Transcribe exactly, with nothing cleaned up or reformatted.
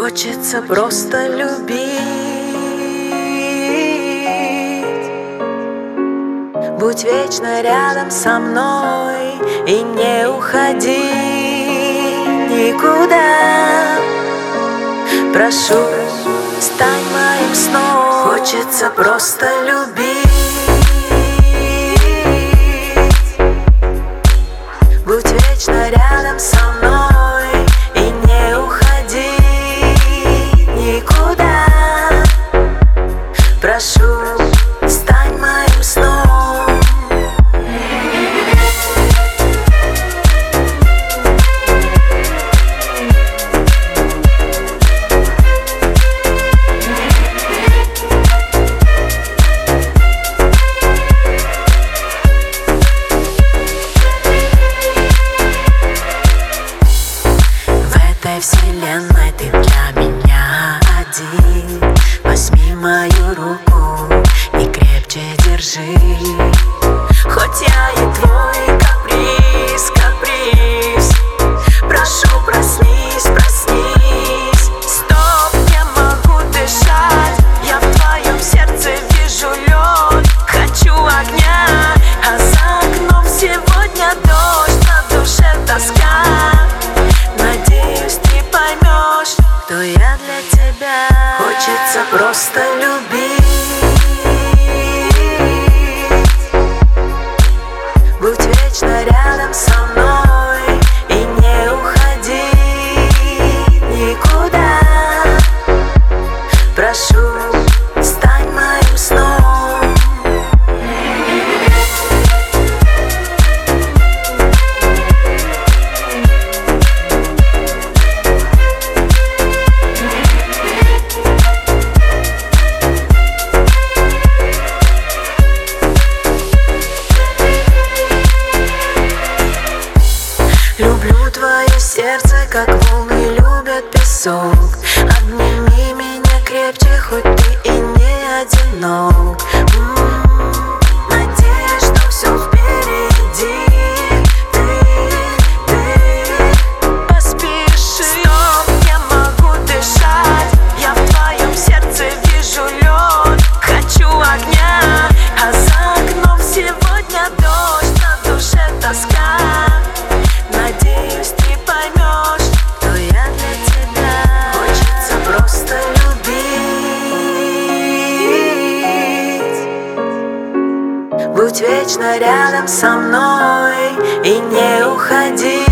Хочется просто любить, будь вечно рядом со мной и не уходи никуда. Прошу, стань моим сном. Хочется просто любить, будь вечно рядом со мной и не уходи никуда. Прошу, стань моим сном. В вселенной ты для меня один. Возьми мою руку и крепче держи. Хоть я и твой каприз, каприз, прошу, проснись, проснись. Стоп, не могу дышать, я в твоем сердце вижу лед. Хочу огня, а за окном сегодня дождь, на душе тоска. Надеюсь, ты поймешь, что я для тебя. Хочется просто любить, будь вечно рядом со мной и не уходи никуда. Прошу, стань моим сном. Люблю твое сердце, как волны любят песок. Обними меня крепче, хоть ты и не одинок. М-м-м, надеюсь, что все впереди. Ты, ты, поспеши. Стоп, не могу дышать, я в твоем сердце вижу лед. Хочу огня, а за окном сегодня дождь, на душе тоска. Надеюсь, ты поймешь, что я для тебя. Хочется просто любить, будь вечно рядом со мной и не уходи